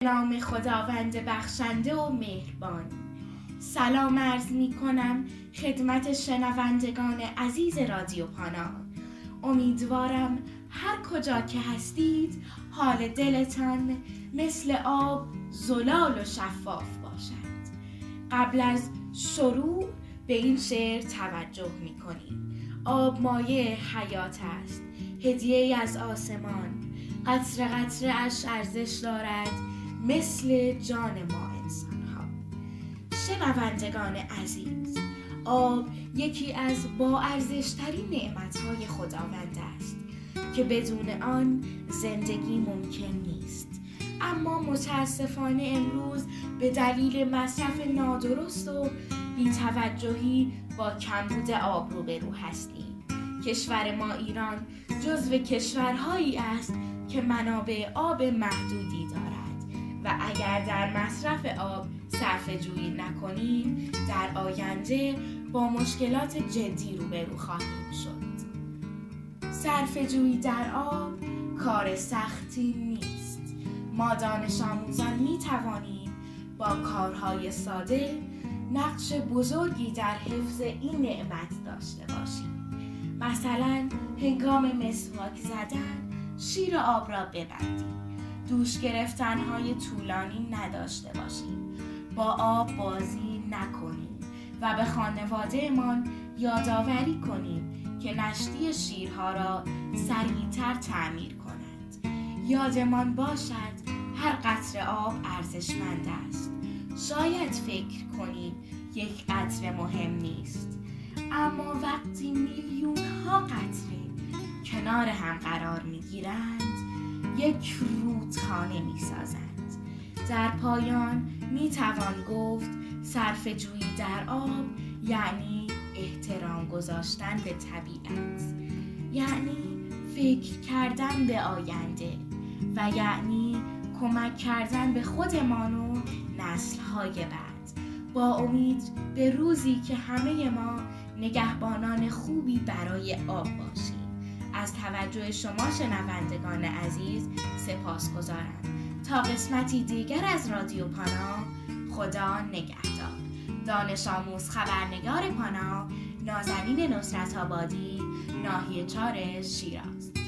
نام خداوند بخشنده و مهربان. سلام عرض می کنم خدمت شنوندگان عزیز رادیو پانا. امیدوارم هر کجا که هستید حال دلتان مثل آب زلال و شفاف باشد. قبل از شروع به این شعر توجه می کنیم. آب مایه حیات است، هدیه از آسمان، قطره قطره اش ارزش دارد مثل جان ما انسان ها. شنوندگان عزیز، آب یکی از با ارزشترین نعمت‌های خداوند است که بدون آن زندگی ممکن نیست. اما متاسفانه امروز به دلیل مصرف نادرست و بی‌توجهی با کمبود آب روبرو هستیم. کشور ما ایران جزو کشورهایی است که منابع آب محدودی دارد و اگر در مصرف آب صرفه‌جویی نکنیم در آینده با مشکلات جدی روبرو خواهیم شد. صرفه‌جویی در آب کار سختی نیست. ما دانش آموزان می توانیم با کارهای ساده نقش بزرگی در حفظ این نعمت داشته باشیم. مثلا هنگام مسواک زدن شیر آب را ببندیم، دوش گرفتن‌های طولانی نداشته باشیم، با آب بازی نکنیم و به خانواده‌مان یادآوری کنیم که نشتی شیرها را سریع‌تر تعمیر کنند. یادمان باشد هر قطره آب ارزشمند است. شاید فکر کنیم یک قطره مهم نیست، اما وقتی میلیون‌ها قطره کنار هم قرار می‌گیرند یک رودخانه می‌سازند. در پایان می‌توان گفت صرفه‌جویی در آب یعنی احترام گذاشتن به طبیعت، یعنی فکر کردن به آینده و یعنی کمک کردن به خودمان و نسل‌های بعد، با امید به روزی که همه ما نگهبانان خوبی برای آب باشیم. از توجه شما شنوندگان عزیز سپاسگزارم. تا قسمتی دیگر از رادیو پانا، خدا نگهدار. دانش آموز خبرنگار پانا، نازنین نصرت آبادی، ناحیه 4 شیراز.